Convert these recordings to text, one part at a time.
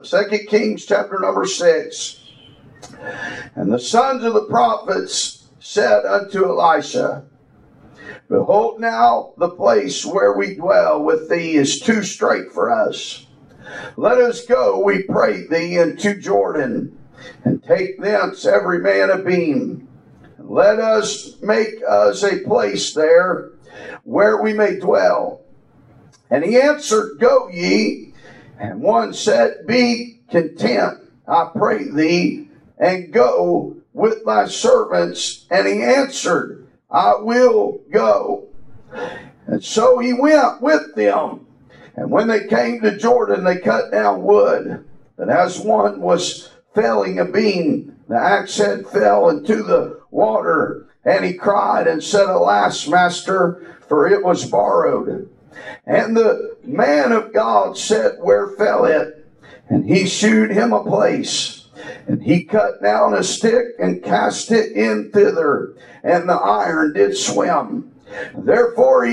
2 Kings chapter number 6. And the sons of the prophets said unto Elisha, Behold, now the place where we dwell with thee is too strait for us. Let us go, we pray thee, into Jordan, and take thence every man a beam. And let us make us a place there where we may dwell. And he answered, Go ye. And one said, Be content, I pray thee, and go with thy servants. And he answered, I will go. And so he went with them. And when they came to Jordan, they cut down wood. And as one was felling a beam, the axe head fell into the water. And he cried and said, Alas, master, for it was borrowed. And the man of God said, Where fell it? And he shewed him a place. And he cut down a stick and cast it in thither, and the iron did swim. Therefore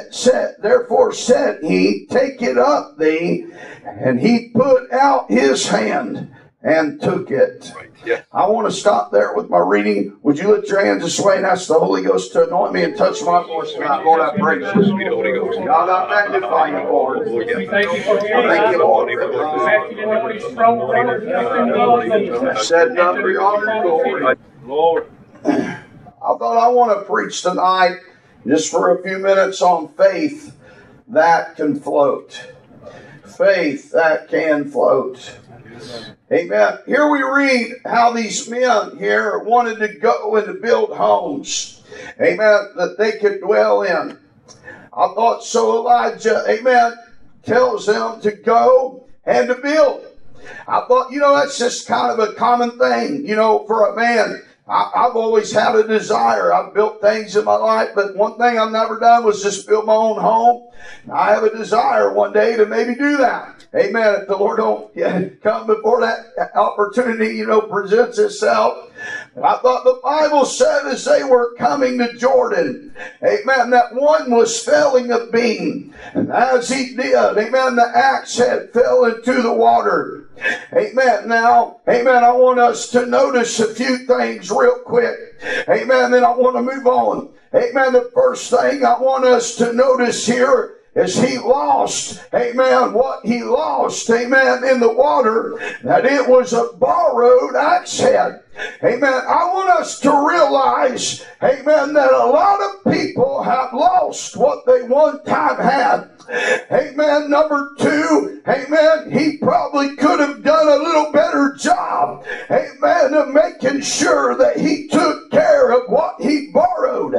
said he, Take it up thee. And he put out his hand and took it. Right. Yeah. I want to stop there with my reading. Would you lift your hands this way and ask the Holy Ghost to anoint me and touch my voice tonight? Lord, I praise you. God, I magnify you, Lord. Thank you, Lord. Said none for your honor and glory. Lord. I thought I want to preach tonight just for a few minutes on faith that can float. Faith that can float. Amen. Here we read how these men here wanted to go and to build homes. Amen. That they could dwell in. I thought so. Elijah, amen, tells them to go and to build. I thought, that's just kind of a common thing, for a man. I've always had a desire. I've built things in my life, but one thing I've never done was just build my own home. I have a desire one day to maybe do that. Amen. If the Lord don't come before that opportunity, presents itself. And I thought the Bible said as they were coming to Jordan, amen, that one was felling a beam. And as he did, amen, the axe head fell into the water. Amen. Now, amen, I want us to notice a few things real quick. Amen. Then I want to move on. Amen. The first thing I want us to notice here is he lost, amen, what he lost, amen, in the water, that it was a borrowed axe head. Amen. I want us to realize, amen, that a lot of people have lost what they one time had. Amen. Number two, amen, he probably could have done a little better job, amen, of making sure that he took care of what he borrowed.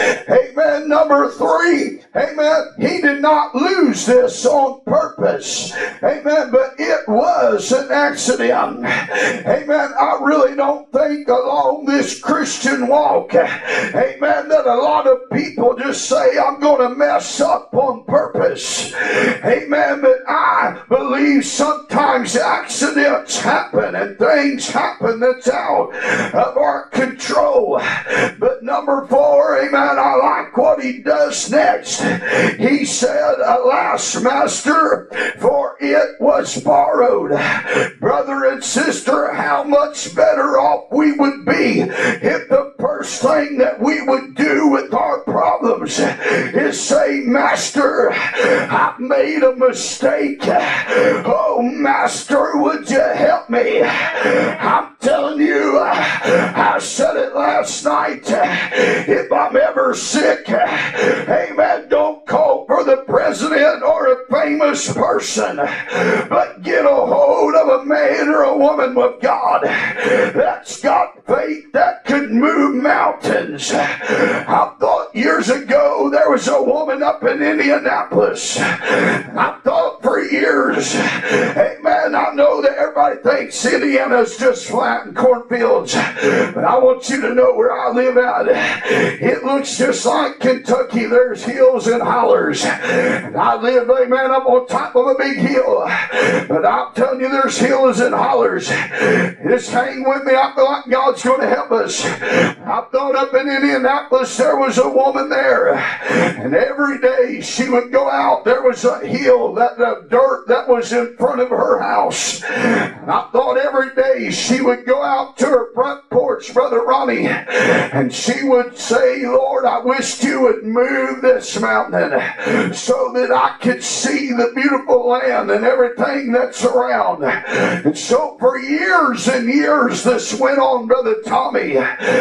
Amen. Number three, amen, he did not lose this on purpose. Amen. But it was an accident. Amen. I really don't think along this Christian walk, amen, that a lot of people just say, I'm going to mess up on purpose. Amen. But I believe sometimes accidents happen and things happen that's out of our control. But number four, amen, I like what he does next. He said, Alas, master, for it was borrowed. Brother and sister, how much better off we would be if the first thing that we would do with our problems is say, Master, I've made a mistake. Oh, Master, would you help me? I'm telling you, I said it last night. If I'm ever sick, amen, don't call for the president or a famous person, but get a hold of a man or a woman with God that's got faith that could move mountains. I thought years ago there was a woman up in Indianapolis. I thought for years, amen, I know that everybody thinks Indiana's just flat and cornfields, but I want you to know where I live at. It looks just like Kentucky. There's hills and hollers. And I live, amen, up on top of a big hill. But I'm telling you, there's hills and hollers. Just hang with me. I feel like God's going to help us. I thought up in Indianapolis there was a woman there, and every day she would go out. There was a hill that of dirt that was in front of her house. And I thought every day she would go out to her front porch, Brother Ronnie, and she would say, Lord, I wish you would move this mountain so that I could see the beautiful land and everything that's around. And so for years and years this went on, Brother Tommy.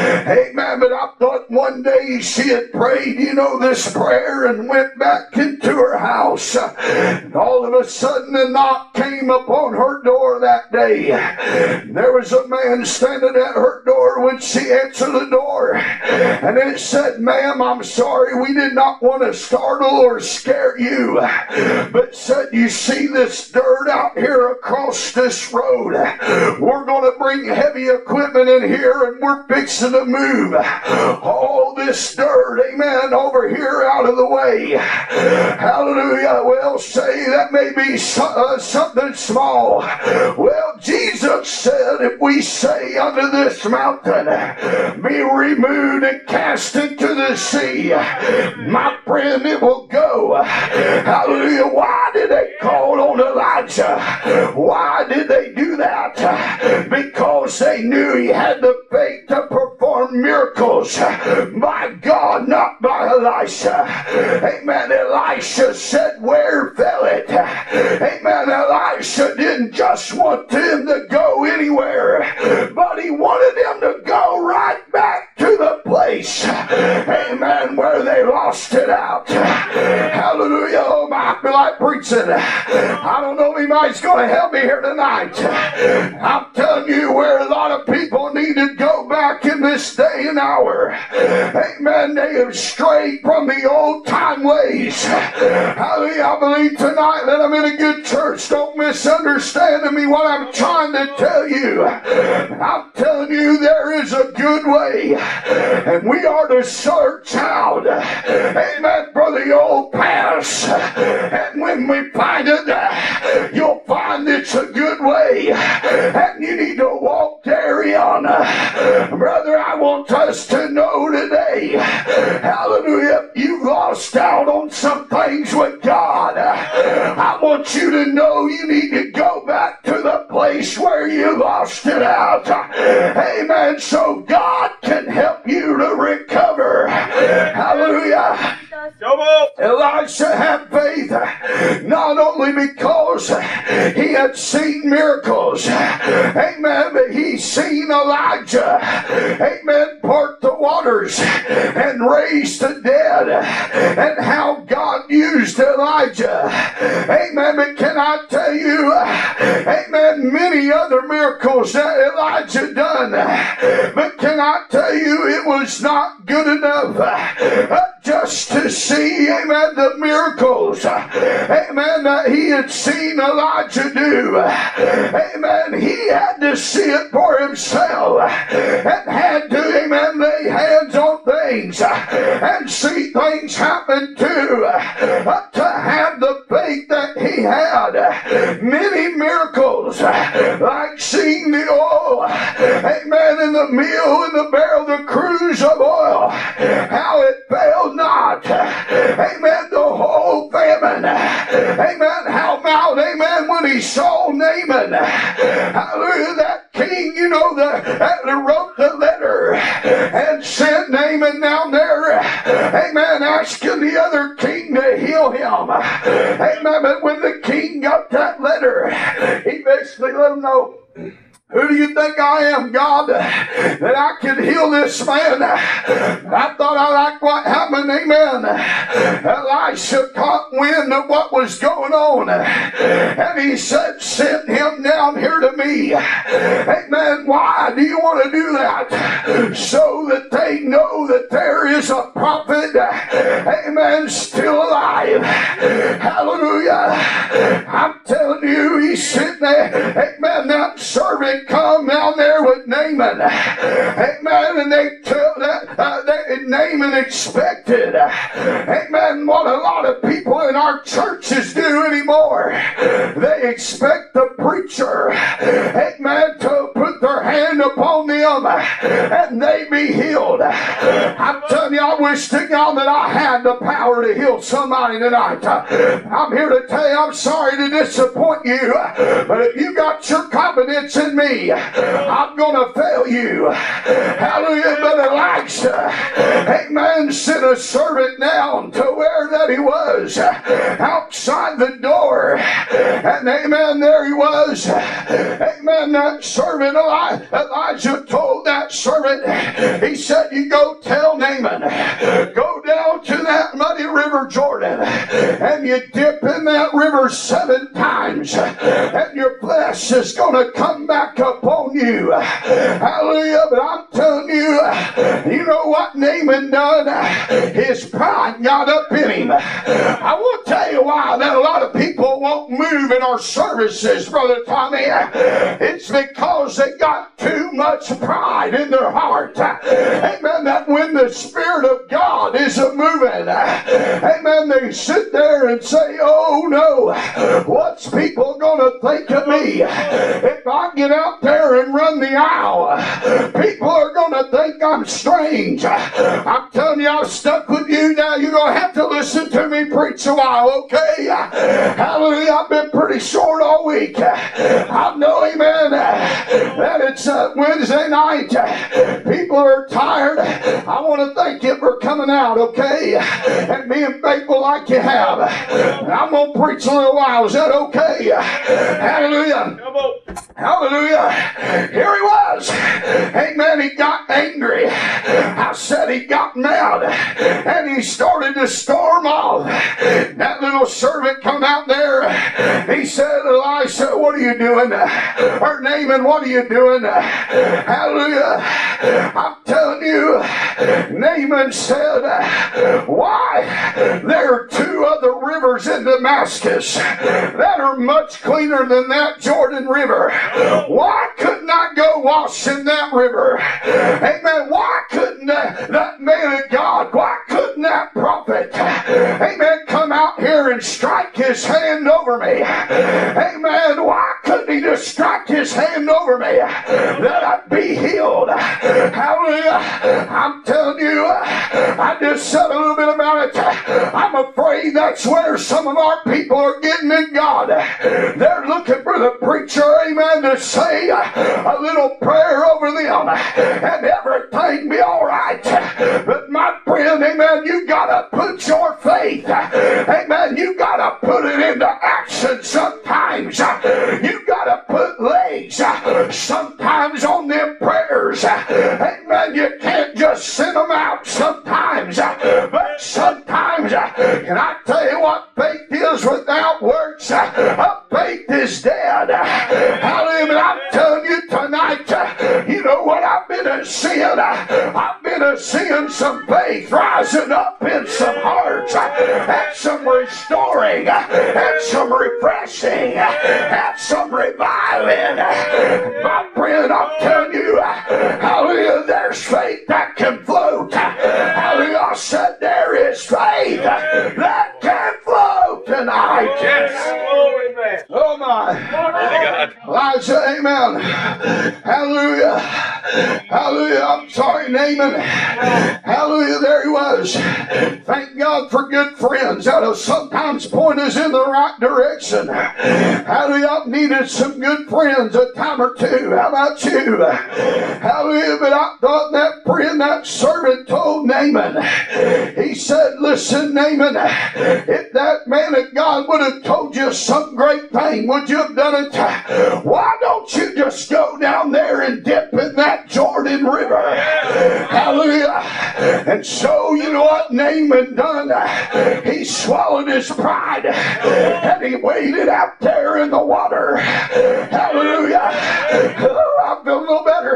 Amen. But I thought one day she had prayed, this prayer and went back into her house. And all of a sudden a knock came upon her door that day. There was a man standing at her door when she answered the door. And it said, ma'am, I'm sorry, we did not want to startle or scare you. But said, you see this dirt out here across this road? We're going to bring heavy equipment in here and we're fixing to move all this dirt, amen, over here out of the way. Hallelujah. Well, say that may be something small. Well, Jesus said, if we say unto this mountain, be removed and cast into the sea, my friend, it will go. Hallelujah. Why did they call on Elijah? Why did they do that? Because they knew he had the faith to perform miracles. By God, not by Elisha. Amen. Elisha said, where fell it? Amen. Elisha didn't just want him to go anywhere, but he wanted him to go right back to the place, amen, where they lost it out. Hallelujah. Oh, my, I feel like preaching. I don't know if anybody's going to help me here tonight. I'm telling you where a lot of people need to go back in this day and hour. Amen. They have strayed from the old time ways. Hallelujah. I believe tonight that I'm in a good church. Don't misunderstand me what I'm trying to tell you. I'm telling you there is a good way, and we are to search out, amen, for the old past. And when we find it, you'll find it's a good way, and you need to walk therein. Brother, I want us to know today, hallelujah, you've lost out on some things with God. I want you to know you need to go back to the place where you lost it out. Amen. So God can help you to recover. Hallelujah. Elisha had faith not only because he had seen miracles, amen, but he seen Elijah, amen, part the waters and raise the dead, and how God used Elijah. Amen. But can I tell you, amen, many other miracles that Elijah done, but can I tell you it was not good enough just to see, amen, the miracles, amen, that he had seen Elijah do. Amen. He had to see it for himself and had to, amen, lay hands on things and see things happen too, to have the faith that he had. Many miracles, like seeing the oil, amen, in the meal, in the barrel, the cruse of oil, how it failed not. Amen. The whole famine. Amen. How about, amen, when he saw Naaman, hallelujah, that king, that wrote the letter and sent Naaman down there, amen, asking the other king to heal him. Amen. But when the king got that letter, he basically let him know, who do you think I am, God, that I can heal this man? I thought I liked what happened, amen. Elisha caught wind of what was going on, and he said, send him down here to me. Amen. Why do you want to do that? So that they know that there is a prophet, amen, still alive. Hallelujah. I'm telling you, he's sitting there, amen, that servant come down there with Naaman, amen, and they tell that Naaman expected, amen, what a lot of people in our churches do anymore. They expect the preacher, amen, to put their hand hand upon them and they be healed. I'm telling you, I wish to God that I had the power to heal somebody tonight. I'm here to tell you, I'm sorry to disappoint you, but if you got your confidence in me, I'm going to fail you. Hallelujah. But Elisha, amen, sent a servant down to where that he was, outside the door. And amen, there he was. Amen, that servant, Elijah told that servant, he said, you go tell Naaman, go down to that muddy river Jordan, and you dip in that river 7 times, and your flesh is going to come back upon you. Hallelujah. But I'm telling you, you know what Naaman done? His pride got up in him. I will tell you why that a lot of people won't move in our services, Brother Tommy. It's because they got too much pride in their heart. Amen. That when the Spirit of God is moving, amen, they sit there and say, oh no, what's people going to think of me if I get out there and run the aisle? People are going to think I'm strange. I'm telling you, I've stuck with you now. You're going to have to listen to me preach a while, okay? Hallelujah. I've been pretty short all week. I know, amen, that it's Wednesday night. People are tired. I want to thank you for coming out, okay? And being faithful like you have. And I'm going to preach a little while. Is that okay? Hallelujah. Hallelujah. Here he was. Amen. He got angry. I said he got mad. And he started to storm off. That little servant come out there. He said, Elisha, what are you doing? Or Naaman, what are you doing? Hallelujah. I'm telling you, Naaman said, why? There are 2 other rivers in Damascus that are much cleaner than that Jordan River. Why couldn't I go wash in that river? Amen. Why couldn't that man of God, why couldn't that prophet, amen, come out here and strike his hand over me? Amen. Why couldn't he just strike his hand over me that I'd be healed? Hallelujah. I'm telling you, I just said a little bit about it. I'm afraid that's where some of our people are getting in God. They're looking for the preacher, amen, to say a little prayer over them and everything be all right. But my friend, amen, you got to put your faith, amen, you got to put it into action sometimes. You got to put legs sometimes on them prayers. Amen. You can't just send them out sometimes. But sometimes, can I tell you what faith is without works? Faith is dead. Hallelujah. But I'm telling you tonight, you know what I've been seeing? I've been seeing some faith rising up in some hearts, and some restoring, and some refreshing, and some reviving. My friend, I'm telling you, hallelujah, there's faith that can float. Hallelujah, I said there is faith that can float tonight. Yes. Oh my. Elijah, amen. Hallelujah. Hallelujah. I'm sorry, Naaman. Hallelujah, there he was. Thank God for good friends that'll sometimes point us in the right direction. Hallelujah, I've needed some good friends a time or two. How about you? Hallelujah, but I thought that friend, that servant told Naaman, he said, listen, Naaman, if that man of God would have told you some great thing, would you have done it? Why don't you just go down there and dip in that Jordan River? Hallelujah. And so, you know what Naaman done? He swallowed his pride and he waded out there in the water. Hallelujah. Oh, I feel a little better.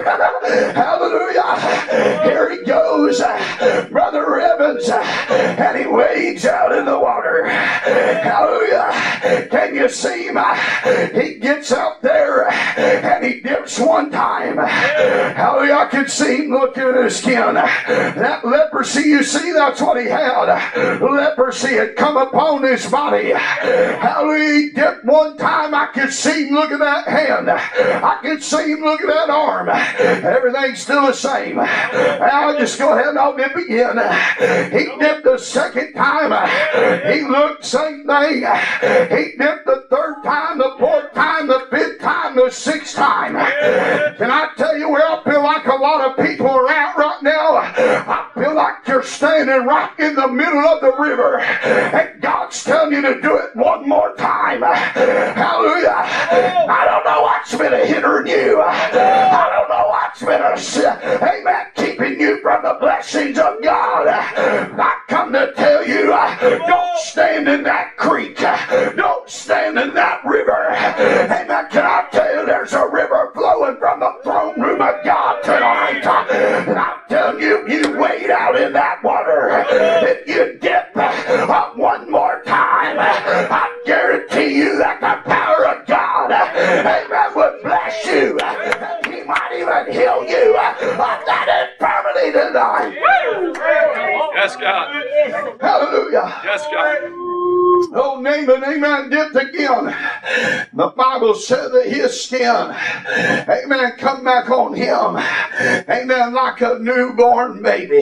Hallelujah. Here he goes, Brother Evans, and he wades out in the water. Hallelujah. Can you see him? He gets out there and he dips one time. Hallelujah. I could see him looking at his skin. That leprosy, you see, that's what he had. Leprosy had come upon his body. Hallelujah. He dipped one time. I could see him look at that hand. I could see him look at that arm. Everything's still the same. I'll just go ahead and I'll dip again. He dipped the second time. He looked same thing. He dipped the third time, the fourth time, the fifth time, the sixth time. Can I tell you where I feel like a lot of people are at right now? I feel like you're standing right in the middle of the river, and God's telling you to do it one more time. Hallelujah. I don't know what's been hindering you. I don't know what's been amen, keeping you from the blessings of God. I come to tell you, don't stand in that creek. Don't stand in that river. Amen. Can I tell you, there's a river flowing from the throne room of God tonight. And I'm telling you, you wade out in that water. If you dip one more time, I guarantee you that the power of God, amen, would bless you. He might even heal you of that infirmity tonight. Yes, God. Hallelujah. Yes, God. Oh, Naaman, amen, dipped again. The Bible said that his skin, amen, come back on him, amen, like a newborn baby.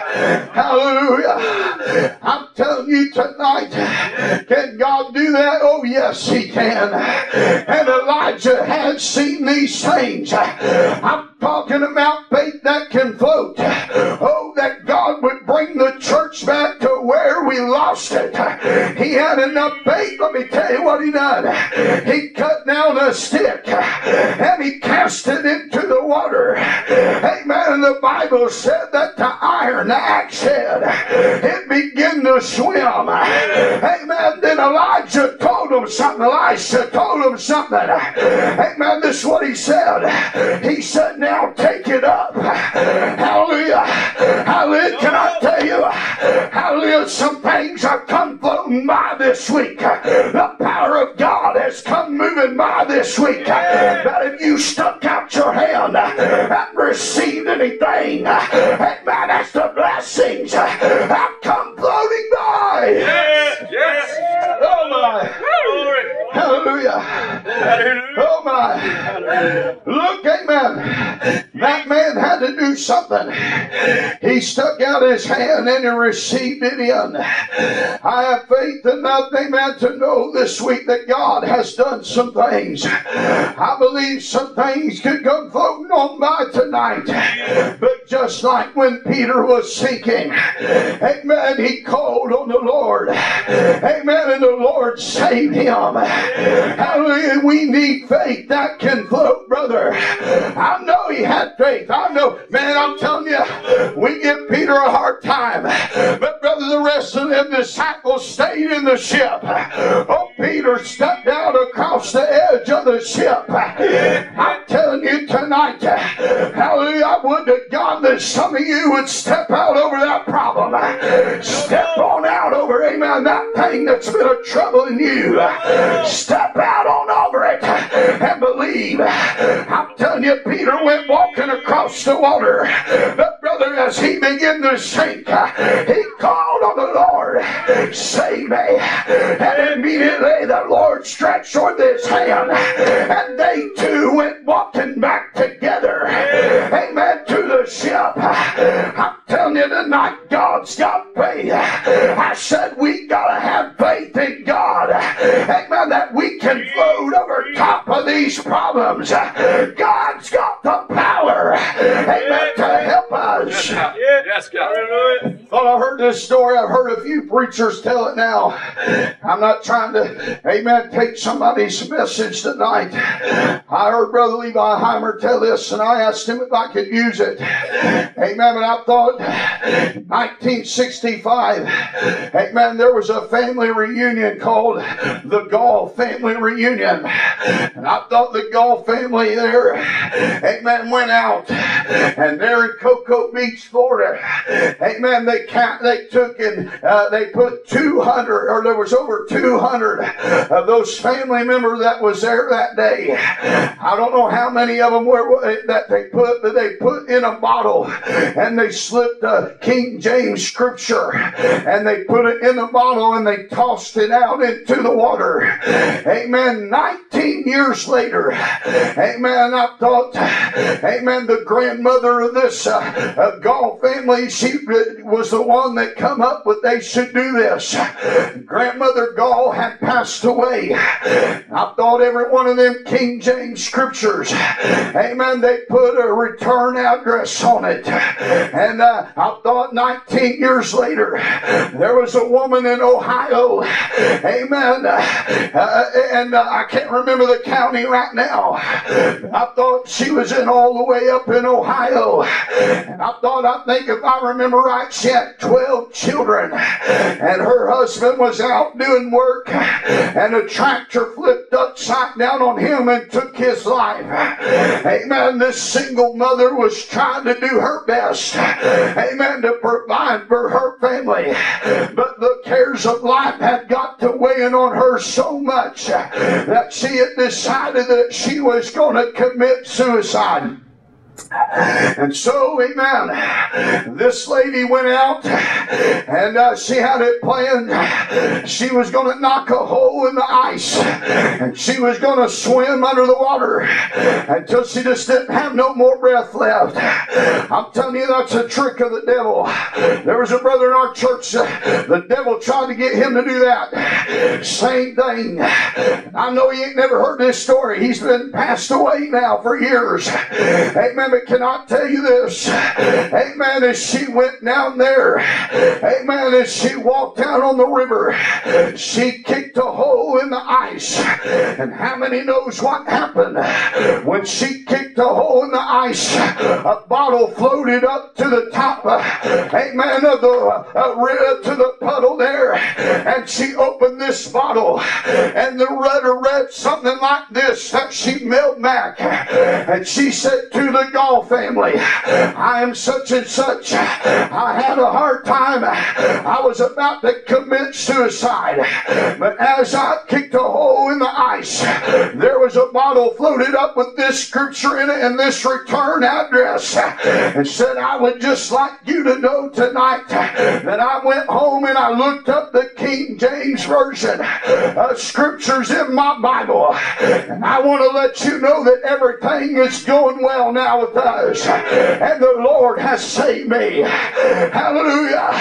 Hallelujah. I'm telling you tonight, can God do that? Oh, yes, he can. And Elijah had seen these things. I'm talking about faith that can float. Oh, that God would bring the church back to where we lost it. He had enough faith. Let me tell you what he done. He cut down a stick and he cast it into the water. Amen. And the Bible said that the iron, the axe head, it began to swim. Amen. Then Elijah told him something. Elisha told him something. Amen. This is what he said. He said, now take it up. Hallelujah. Hallelujah. Can I tell you, hallelujah, some things have come floating by this week. The power of God has come moving by this week. That if you stuck out your hand and received anything, amen, that's the blessings have come floating by. Yes. Yes. Oh my. Hallelujah. Oh my. Look, amen. That man had to do something. He stuck out his hand and he received it in. I have faith enough, amen, to know this week that God has done some things. I believe some things could come floating on by tonight. But just like when Peter was sinking, amen, he called on the Lord. Amen, and the Lord saved him. Hallelujah. We need faith that can float, brother. I know he had faith. I know, man, I'm telling you, we give Peter a hard time. But brother, the rest of them disciples stayed in the ship. Oh, Peter stepped out across the edge of the ship. I'm telling you tonight, hallelujah, I would to God that some of you would step out over that problem. Step on out over, amen, that thing that's been a trouble in you. Step out on over it and believe. I'm telling you, Peter went walking across the water. But brother, as he began to sink, he called on the Lord, save me. And immediately the Lord stretched forth his hand, and they two went walking back together. Amen. To the ship. I'm telling you tonight, God's got faith. I said we gotta have faith in God. Amen. That we can float over top of these problems. God's got the power. Amen. To help us. Yes, God. Well, I heard this story. I've heard a few preachers tell it now. I'm not trying to, amen, take somebody's message tonight. I heard Brother Levi Heimer tell this, and I asked him if I could use it. Amen. But I thought, 1965, amen, there was a family reunion called the Gall Family Reunion. And I thought the Gall family there, amen, went out. And there in Cocoa Beach, Beach, Florida. Amen. They took and they put 200, or there was over 200 of those family members that was there that day. I don't know how many of them were that they put, but they put in a bottle and they slipped a King James scripture and they put it in a bottle and they tossed it out into the water. Amen. 19 years later, amen, I thought, amen, the grandmother of this Gall family, she was the one that come up with they should do this. Grandmother Gall had passed away. I thought every one of them King James scriptures, amen, they put a return address on it. And I thought 19 years later, there was a woman in Ohio, amen, and I can't remember the county right now. I thought she was in all the way up in Ohio. And I think if I remember right, she had 12 children. And her husband was out doing work. And a tractor flipped upside down on him and took his life. Amen. This single mother was trying to do her best. Amen. To provide for her family. But the cares of life had got to weighing on her so much that she had decided that she was going to commit suicide. And so, amen, this lady went out and she had it planned. She was going to knock a hole in the ice and she was going to swim under the water until she just didn't have no more breath left. I'm telling you, that's a trick of the devil. There was a brother in our church, the devil tried to get him to do that. Same thing. I know you ain't never heard this story. He's been passed away now for years. Amen. But can I tell you this? Amen. As she went down there, amen, as she walked down on the river, she kicked a hole in the ice. And how many knows what happened? When she kicked a hole in the ice, a bottle floated up to the top, amen, of the to the puddle there. And she opened this bottle, and the rudder read something like this that she mailed back. And she said to the Gall family, I am such and such. I had a hard time. I was about to commit suicide. But as I kicked a hole in the ice, there was a bottle floated up with this scripture in it and this return address. And said, I would just like you to know tonight that I went home and I looked up the King James Version of scriptures in my Bible. And I want to let you know that everything is going well now with us. And the Lord has saved me. Hallelujah.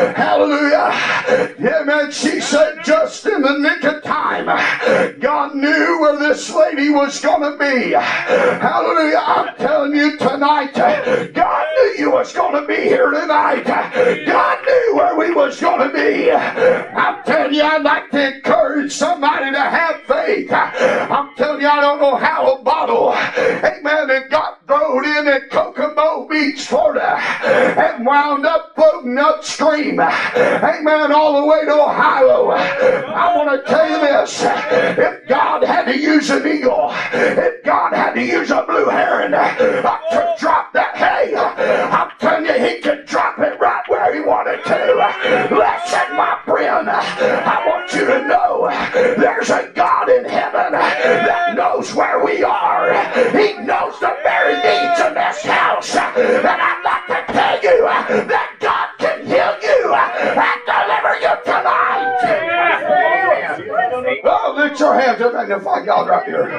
Hallelujah. Yeah, man, she said just in the nick of time, God knew where this lady was going to be. Hallelujah. I'm telling you tonight, God knew you was going to be here tonight. God knew where we was going to be. I'm telling you, I'd like to encourage somebody to have faith. I'm telling you, I don't know how a bottle, amen, and got thrown in Kokomo Beach, Florida, and wound up floating upstream, amen, all the way to Ohio. I want to tell you this, if God had to use an eagle, if God had to use a blue heron to drop that hay, I'm telling you, he could drop it right where he wanted to. Listen, my friend, I want you to know there's a God in heaven that knows where we are. He knows the very needs of this house. And I'd like to tell you that God can heal you and deliver you tonight. Oh, lift your hands up and magnify God right here.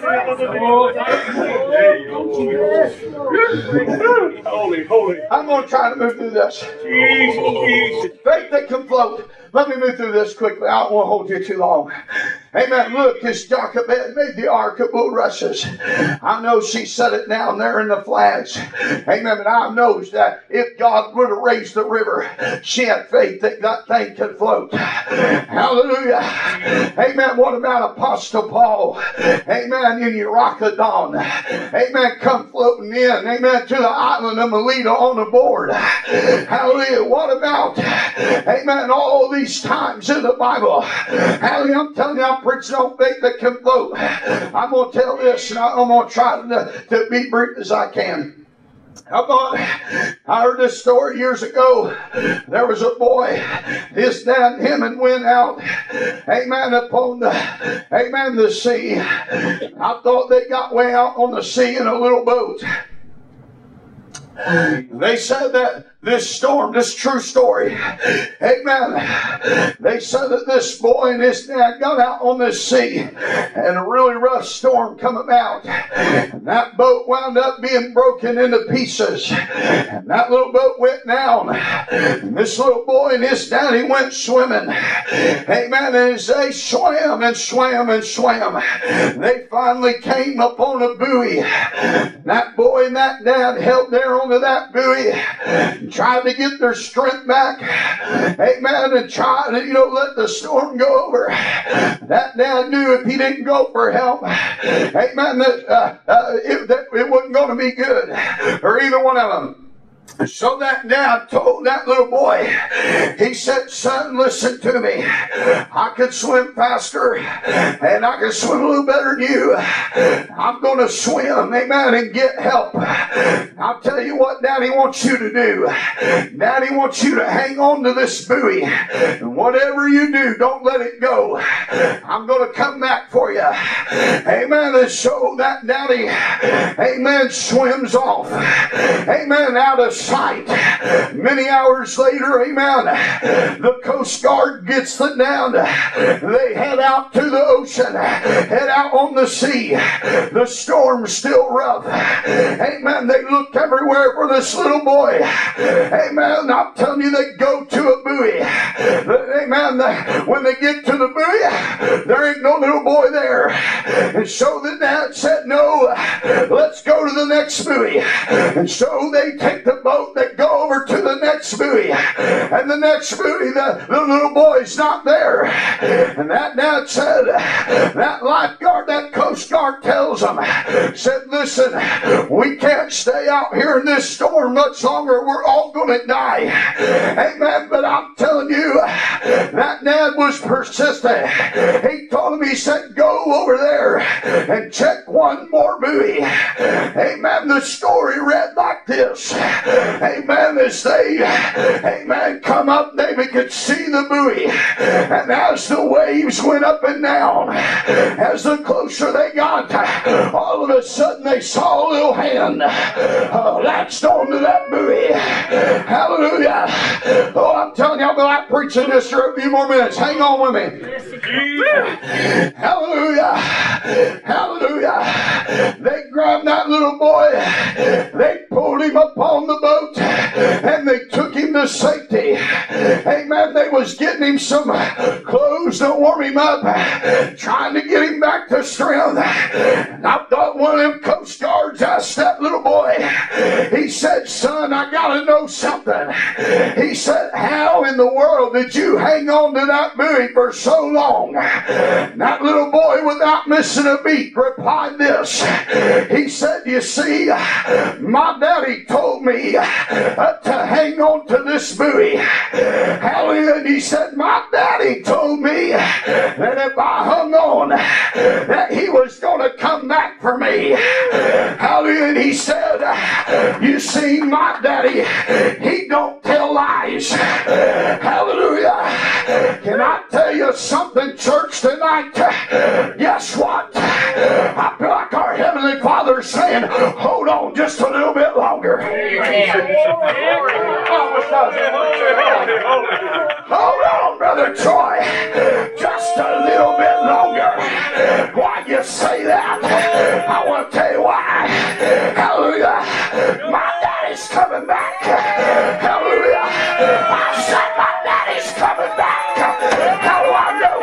Holy. I'm going to try to move through this. Jesus. Faith that can float. Let me move through this quickly. I don't want to hold you too long. Amen. Look, as Jochebed made the ark of bulrushes, I know she set it down there in the flags. Amen. But I know that if God would have raised the river, she had faith that that thing could float. Hallelujah. Amen. What about Apostle Paul? Amen. In Eurocodon. Amen. Come floating in. Amen. To the island of Melita on the board. Hallelujah. What about, amen, all these times in the Bible? Hallelujah. I'm telling you, I'm preaching on faith that can float. I'm going to tell this, and I'm going to try to be brief as I can. I heard this story years ago. There was a boy, his dad and him and went out, amen, upon the sea. I thought they got way out on the sea in a little boat. They said that this storm, this true story, amen. They said that this boy and his dad got out on this sea and a really rough storm come about. And that boat wound up being broken into pieces. And that little boat went down. And this little boy and his daddy went swimming. Amen. And as they swam and swam and swam, they finally came upon a buoy. That boy and that dad held there onto that buoy, tried to get their strength back, amen, and tried to, let the storm go over. That dad knew if he didn't go for help, amen, that it wasn't going to be good for either one of them. So that dad told that little boy, he said, son, listen to me. I could swim faster and I could swim a little better than you. I'm going to swim, amen, and get help. I'll tell you what Daddy wants you to do. Daddy wants you to hang on to this buoy. And whatever you do, don't let it go. I'm going to come back for you. Amen. And so that daddy, amen, swims off. Amen. Out of sight. Many hours later, amen, the Coast Guard gets them down. They head out to the ocean, head out on the sea. The storm's still rough. Amen. They look everywhere for this little boy. Amen. I'm telling you, they go to a buoy. Amen. When they get to the buoy, there ain't no little boy there. And so the dad said, no, let's go to the next buoy. And so they take the boat, they go over to the next buoy. And the next buoy, the little boy's not there. And that dad said, that lifeguard, that Coast Guard tells them, said, listen, we can't stay out here in this storm much longer. We're all going to die. Amen. But I'm telling you, that dad was persistent. He told him, he said, go over there and check one more buoy. Amen. The story read like this. Amen. As they, amen, come up, David could see the buoy. And as the waves went up and down, as the closer they got, all of a sudden they saw a little hand latched onto that buoy. Hallelujah. Oh, I'm telling you, I'll be like preaching this for a few more minutes. Hang on with me. Hallelujah. Hallelujah. They grabbed that little boy. They pulled him up on the boat and they took him to safety. Amen. They was getting him some clothes to warm him up, trying to get him back to strength. And I thought one of them Coast Guards asked that little boy, he said, son, I got to know something. He said, how in the world did you hang on to that buoy for so long? And that little boy, without missing a beat, replied this. He said, you see, my daddy told me to hang on to this buoy. Hallelujah. And he said, my daddy told me that if I hung on, that he was going to come back for me. Hallelujah. And he said, you see, my daddy, he don't tell lies. Hallelujah. Can I tell you something, church, tonight? Guess what? I feel like our Heavenly Father is saying, hold on just a little bit longer. Hold on, Brother Troy, just a little bit longer. Why you say that? I want to tell you why. Hallelujah. My daddy's coming back. Hallelujah. I said my daddy's coming back. How do I know?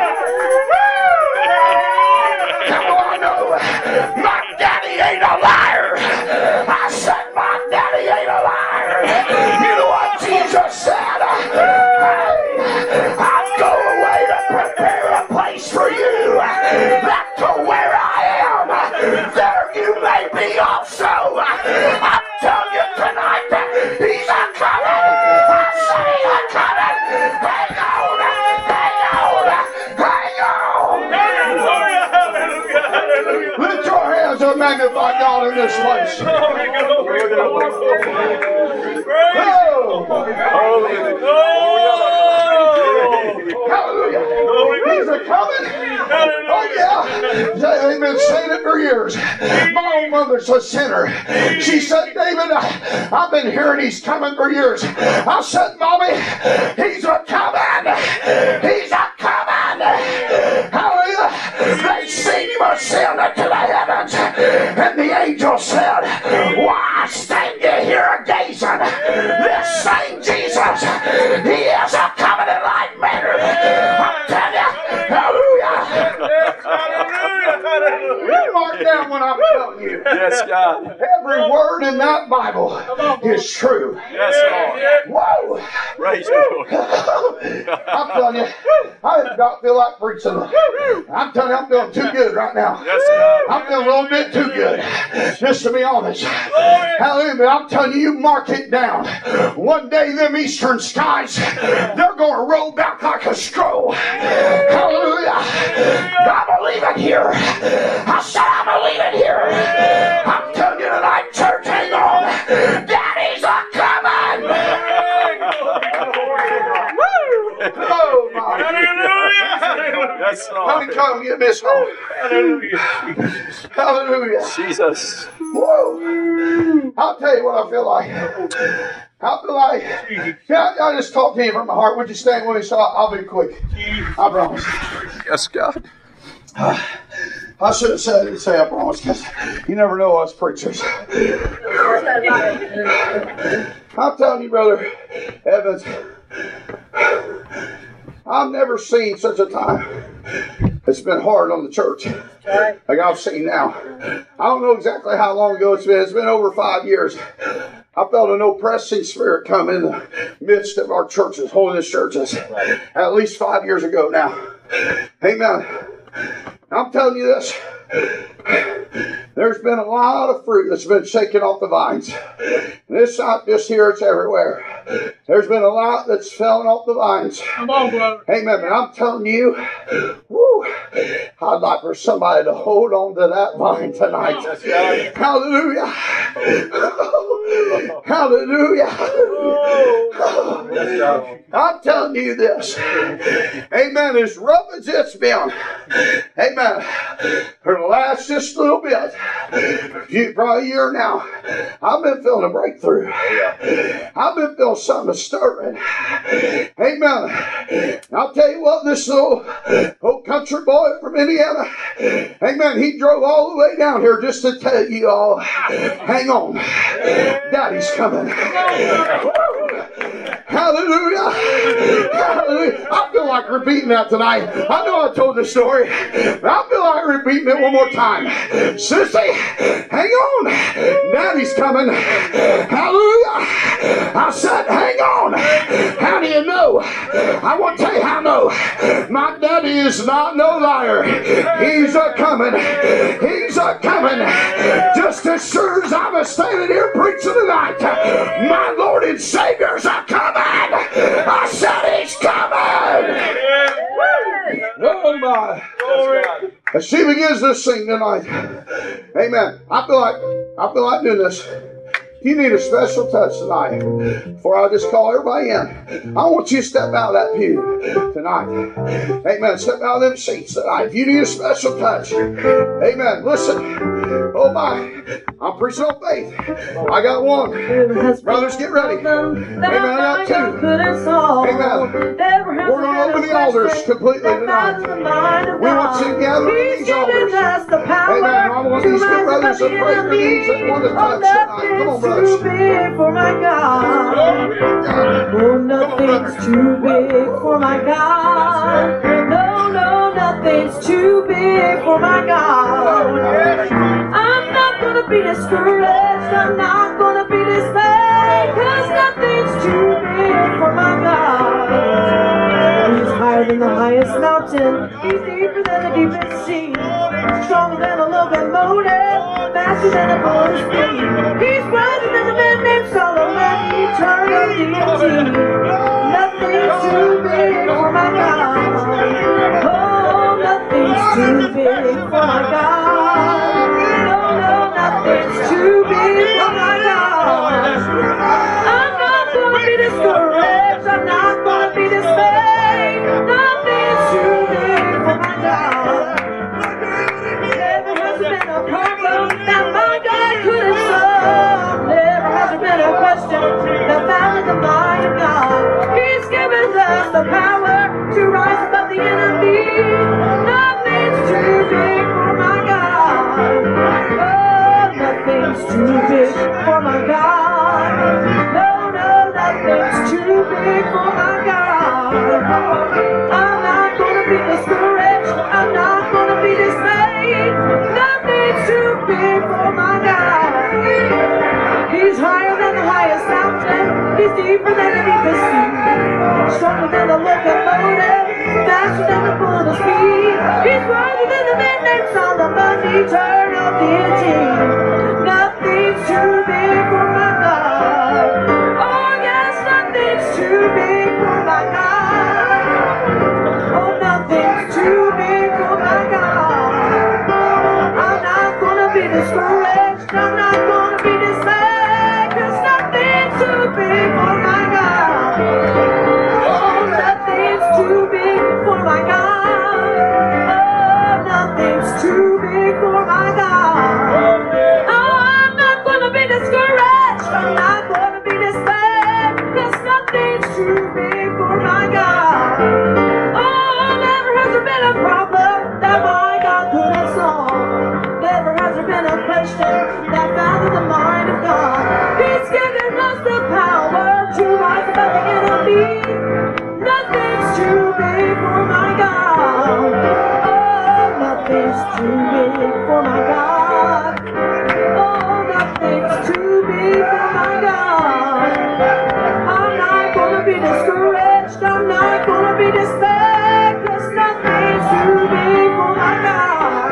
How do I know? My daddy ain't a liar. I said my daddy ain't a liar. You know what Jesus said? Hey, I'll go away to prepare a place for you. Back to where I am. There you may be also. I'm telling you tonight, he's a coming. I say he's a coming. Hang on, hang on, hang on. Lift your hands and magnify God in this place. Hallelujah. He's a coming. Oh yeah. They've been saying it for years. My own mother's a sinner. She said, David, I've been hearing he's coming for years. I said, Mommy, he's a coming. He's a coming. Hallelujah. They seen him ascend into the heavens. And the angel said, why stand you here gazing? This same Jesus, he is a coming in like manner. I'm telling you, hallelujah. You mark down what I'm telling you. Yes, God. Every word in that Bible is true. Yes, Lord. Whoa! Praise the Lord. I'm telling you, I don't feel like preaching. I'm telling you, I'm feeling too good right now. Yes, God. I'm feeling a little bit too good, just to be honest. Hallelujah. But I'm telling you, you mark it down. One day, them eastern skies, they're going to roll back like a scroll. Hallelujah. I believe it here. I said, I believe it here. I'm telling you tonight, church, hang on. Daddy's a coming. Oh, my. Yes, How Lord. many come get this home? Hallelujah. Jesus. Whoa. I'll tell you what I feel like. I feel like, I just talk to you from my heart. Would you stand with me? So I'll be quick. I promise. Yes, God. I should have said it, say I promise, because you never know us preachers. I'm telling you, Brother Evans, I've never seen such a time. It's been hard on the church, like I've seen now. I don't know exactly how long ago it's been. It's been over 5 years. I felt an oppressing spirit come in the midst of our churches, holiness churches, at least 5 years ago now. Amen. I'm telling you this. There's been a lot of fruit that's been shaken off the vines. And it's not just here, it's everywhere. There's been a lot that's fallen off the vines. Come on, brother. Amen. And I'm telling you, woo, I'd like for somebody to hold on to that vine tonight. Hallelujah. Hallelujah. I'm telling you this. Amen. As rough as it's been. Amen. For the last just a little bit. Probably a year now. I've been feeling a breakthrough. I've been feeling something stirring. Amen. I'll tell you what, this little old country boy from Indiana, amen, he drove all the way down here just to tell you all, hang on, Daddy's coming. Hallelujah. Hallelujah. I feel like repeating that tonight. I know I told the story, but I feel like repeating it one more time. Sissy, hang on. Daddy's coming. Hallelujah. I said, hang on. How do you know? I want to tell you how I know. My daddy is not no liar. He's a coming. He's a coming. Just as sure as I'm standing here preaching tonight, my Lord and Savior's a coming. I said he's coming. Oh my. As she begins to sing tonight, amen. I feel like doing this. If you need a special touch tonight, before I just call everybody in, I want you to step out of that pew tonight. Amen. Step out of them seats tonight. If you need a special touch, amen. Listen. Oh my. I'm preaching on faith. I got one. Brothers, get ready. Amen. I got two. Amen. We're going to open the altars completely tonight. We want you to gather in these altars. Amen. I want these two brothers to pray for these that want to touch tonight. Come on, brothers. Too big for my God. Oh, nothing's too big for my God. No, nothing's too big for my God. I'm not gonna be discouraged. I'm not gonna be dismayed, 'cause nothing's too big for my God. He's higher than the highest mountain. He's deeper than the deepest sea. Stronger than a locomotive. Faster than a bullet's speed. He's brighter than a man named Solomon. Eternal deity. Nothing's too big for my God. Oh, nothing's too big for my God. No, nothing's Nothing's too big for my God. Oh, nothing's too big for my God. No, no, nothing's too big for my God. I'm not gonna be discouraged. I'm not gonna be dismayed. Nothing's too big for my God. He's higher than the highest mountain. He's deeper than the deepest sea. Stronger than the locomotive. Faster than the bullet of speed. He's wiser than the midnight Solomon. Eternal deity. Nothing's too big for my God. Oh yes, nothing's too big for my God. Oh, nothing's too big for my God. I'm not gonna be discouraged. I'm not gonna be dismayed. 'Cause nothing's too big for my God. Oh, nothing's too big for my God. Oh, nothing's too big for my God. Oh, I'm not gonna be discouraged. I'm not gonna be dismayed. 'Cause nothing's too big for my God. Oh, never has there been a problem that my God couldn't solve. Never has there been a question that found the mind of God. He's given us the power to rise above the enemy. Nothing's too big for my God. Oh, nothing's too big for my God. Oh, nothing's too big for my God. I'm not gonna be discouraged. I'm not gonna be dismayed. 'Cause nothing's too big for my God.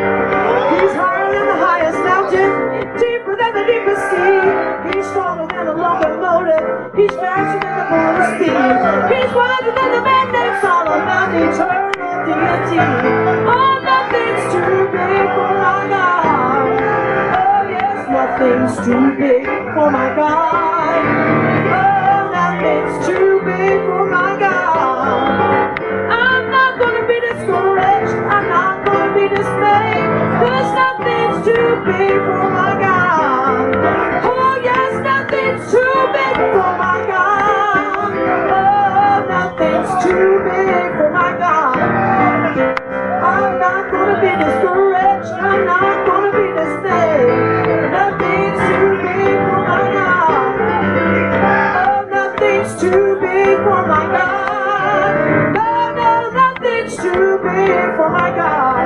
He's higher than the highest mountain, deeper than the deepest sea. He's stronger than the locomotive. He's faster than the bullet of speed. He's wiser than the man named Solomon. Eternal deity. Oh, nothing's too big for my God. Oh yes, nothing's too big for my God. Oh, nothing's too big for my God. I'm not gonna be discouraged. I'm not gonna be dismayed. 'Cause nothing's too big for my God. Oh yes, nothing's too big for my God. Oh, nothing's too big for my God. I'm not gonna be discouraged. I'm not gonna be dismayed. Nothing's too big for my God. Oh, nothing's too big for my God. No, no, nothing's too big for my God.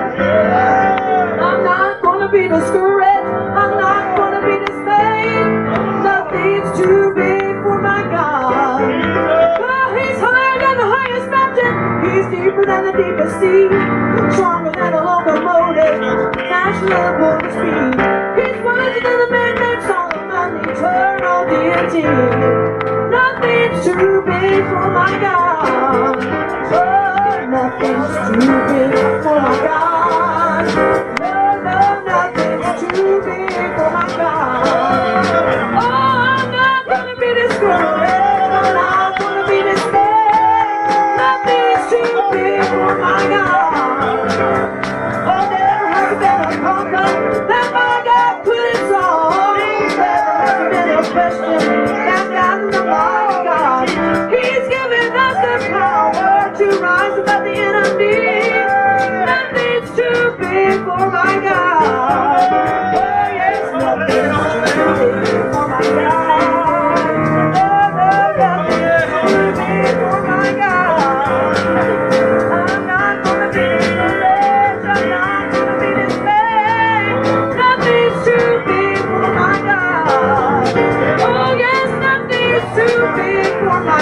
I'm not gonna be discouraged. I'm not gonna be dismayed. Nothing's too big for my God. Oh, he's higher than the highest mountain. He's deeper than the deepest sea. Stronger than a locomotive. Faster than a bullet of speed. He's wiser than the man named Solomon. Eternal deity. Nothing's too big for my God. Oh, nothing's too big for my God. No, no, nothing's too big for my God. Oh, I'm not gonna be discouraged. I'm not gonna be dismayed. Nothing's too big for my God. Oh, never has been a problem that my God couldn't solve. Never has been a question that got in the mind of God. He's given us the power to rise above the enemy. Nothing's too big for my God. Oh yes, nothing's too big for my God. Oh no, nothing's too big for my God. I'm not gonna be discouraged. I'm not gonna be dismayed. Nothing's too big for my God. Oh yes, nothing's too big for my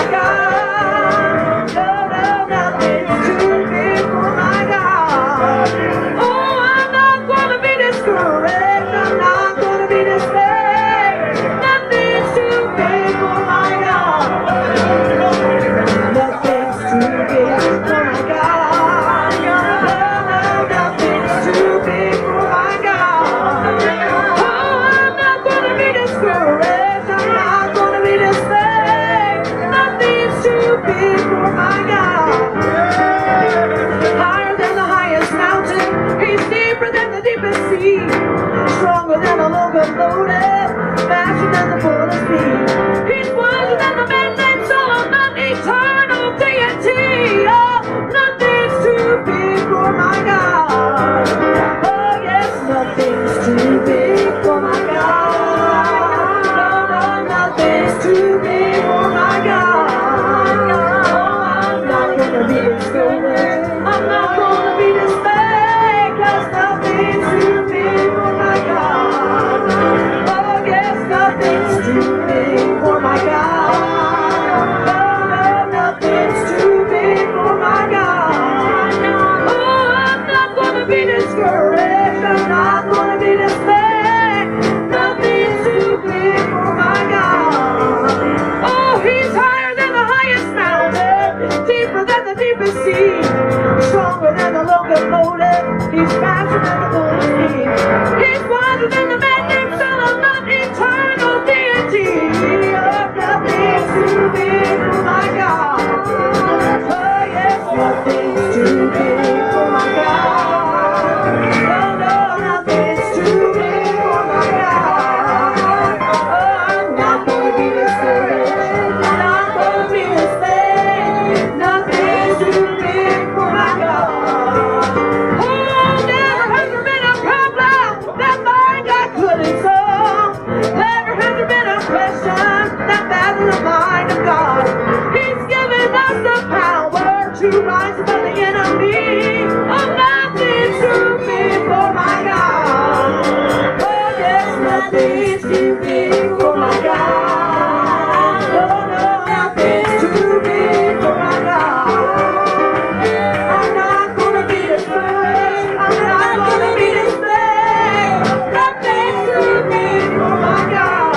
God. No, no, nothing's too big for my God. Oh, I'm not gonna be discouraged. I'm not gonna be dismayed. Nothing's too big for my God. Nothing's too big for my God. No, no, nothing's too big for my God. Oh, I'm not gonna be discouraged. I'm not gonna be dismayed. Nothing's too big for my God. Higher than the highest mountain. He's deeper than the deepest sea. Stronger than a locomotive. Faster than the bullet of speed. He's wiser than the man named Solomon. Eternal deity. Oh, nothing's too big nothing's too big for my God. No, no, nothing's too big for my God. I'm not gonna be discouraged. I'm not gonna be dismayed. Nothing's too big for my God.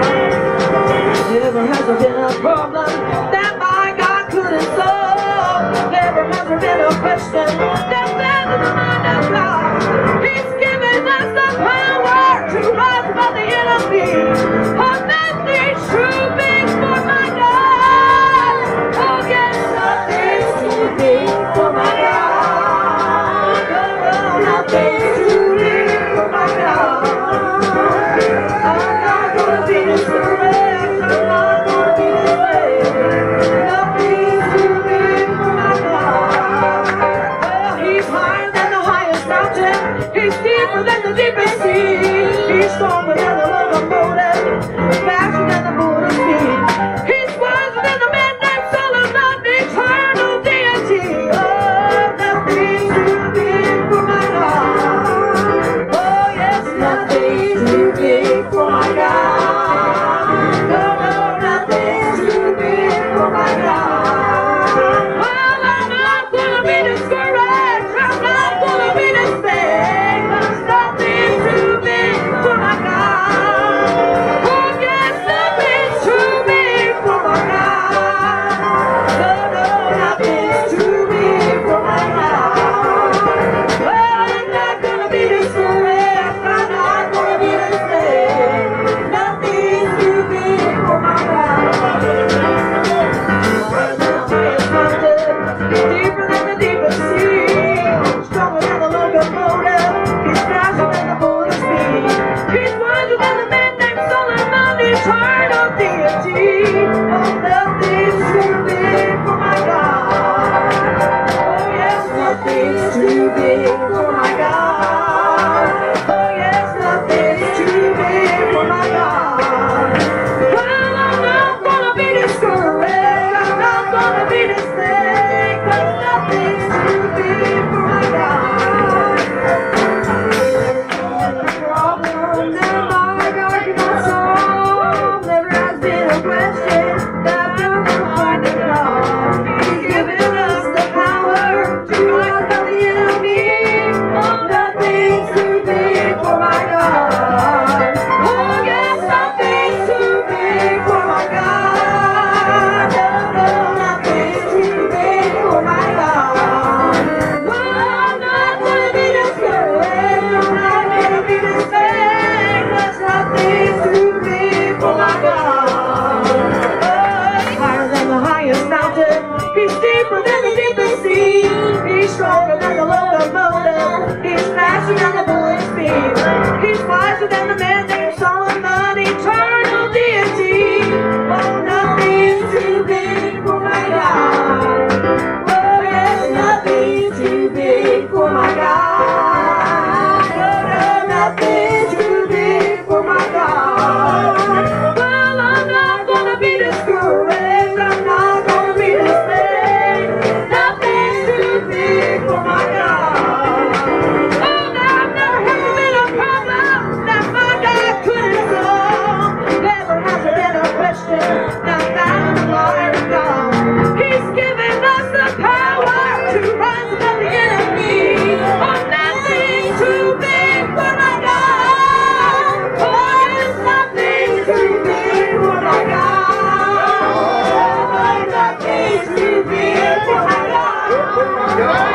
Never has there been a problem that my God couldn't solve. Never has there been a question that's been in the mind of God. He's given us the power to rise above the enemy. Oh, nothing's too big for my God. Oh, yes, nothing's too big for my God. Oh, no, nothing's too big for my God. I'm not gonna be discouraged. I'm not gonna be dismayed. Nothing's too big for my God. Well, he's higher than the highest mountain. He's deeper than the deepest sea. He's stronger than the locomotive, faster than the motor's speed. He's wiser than the man named Solomon, eternal deity. Oh, nothing's too big for my God. Oh, yes, nothing's too big for my God. No, no, nothing's too big for my God. Well, I'm not gonna be discouraged. I'm not gonna be dismayed. 'Cause nothing's too big for my God. Oh, yes, nothing's too big for my God. No, no, nothing's too big for my God. Well, I'm not gonna be discouraged. I'm not gonna be dismayed. Nothing's too big for my God. Deeper than the deepest sea, stronger than the locomotive. He's faster than the motor's speed. He's wiser than the man named Solomon, eternal deity. Oh, nothing's too big for my God. Oh, yes, nothing's too big for my God. Oh, yes, nothing's too big for my God. Well, I'm not gonna be discouraged. I'm not gonna be dismayed. 'Cause nothing's too big for my God. Problem that my God cannot solve. Never has been a question that will find a God. He's given us the power to rise above the enemy. Oh, nothing's too big for my God. Oh, yes, nothing's too big for my God. No, no, nothing's too big for my God. Well, I'm not gonna be discouraged. I'm not gonna be dismayed. 'Cause nothing's too big for my God. Oh, he's higher than the highest mountain. He's deeper than the deepest sea. He's stronger than the locomotive. He's faster than the bullet speed. He's wiser than the man named Solomon, eternal deity. Oh, nothing's too big for my God. Oh, yes, nothing's too big for my God. No, no, nothing's too big for my God. Well, I'm not gonna be discouraged. I'm not gonna be dismayed. Nothing's too big for my God. Oh, now I've never had been a problem that my God couldn't solve. Never has there been a question that found the light of God. He's given us the power to rise above the enemy. Oh, nothing's too big for my God. Oh, yes, nothing's too big for my God. Oh, nothing's too big for my God.